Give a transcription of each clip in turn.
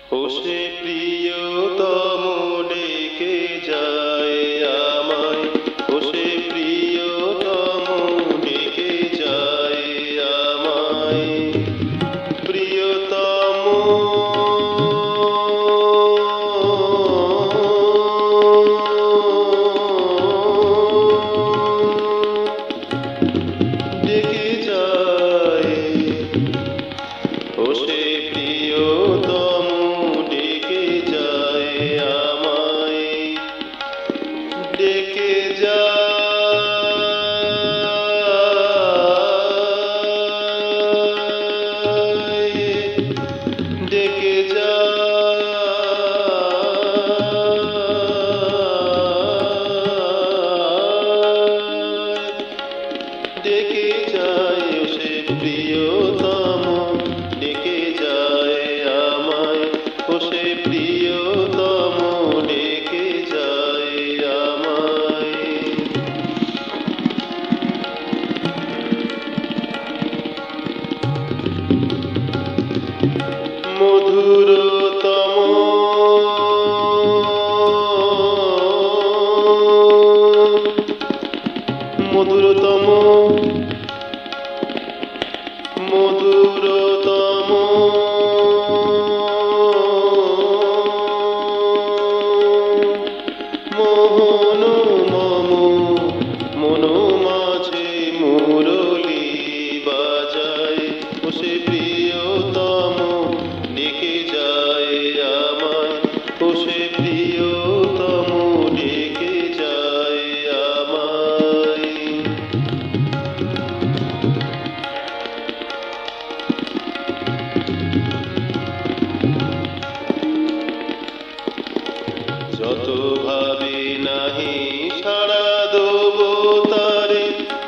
ও সে প্রিয়তম ডেকে যায় আমায়, ও সে প্রিয়তম ডেকে যায় আমায়। প্রিয়তম ডেকে যায়, ও সে প্রিয়তম ডেকে যায় আমায়, ডেকে যায়, ডেকে যায়, ডেকে যায়, ও সে প্রিয়তম ডেকে যায় আমায়, ও সে প্রিয়তম ডেকে যায় আমায়। মধুরতম মধুরতম মধুরতম মোহন মম মন মাঝে মুরলী বাজায়, ও সে প্রিয়তম ডেকে যায় আমায়, ও সে প্রিয়তম ডেকে যায় আমায়। যত ভাবি নাহি সাড়া দেব তারে,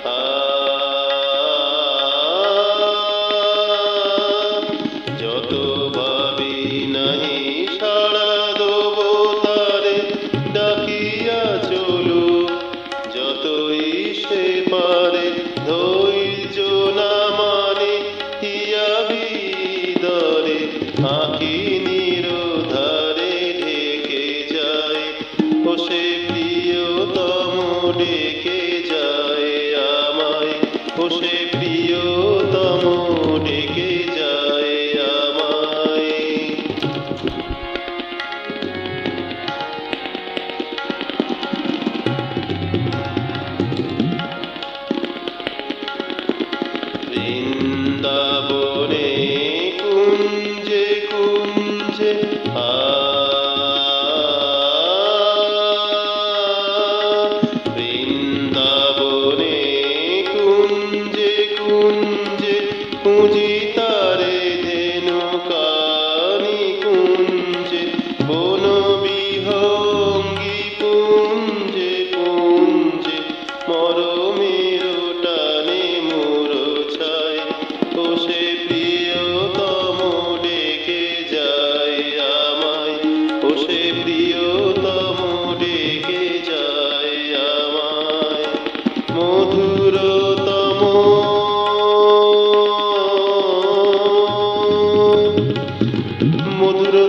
যত ভাবি নাহি সাড়া দেব তারে, ডাকিয়া চলো যতই সে পারে, ধৈর্য না মানে হিয়া ভিতরে, আঁখি নিরধারে ঢেকে যায়, ও সে প্রিয়তম ডেকে যায় আমায়, ও সে প্রিয়তম ডেকে যায় আমায়। বৃন্দাবনে কুঞ্জে কুঞ্জে বৃন্দাবনে কুঞ্জে কুঞ্জে পুঁজি তারে ধেনু কানি কুঞ্জে, বন বিহঙ্গি পুঞ্জে পুঞ্জে, মরমের টানে মূর্ছায়, ও সে প্রিয়তম ডেকে যায় আমায়, ও সে প্রিয়তম ডেকে যায় আমায়। মধুরতম মধুর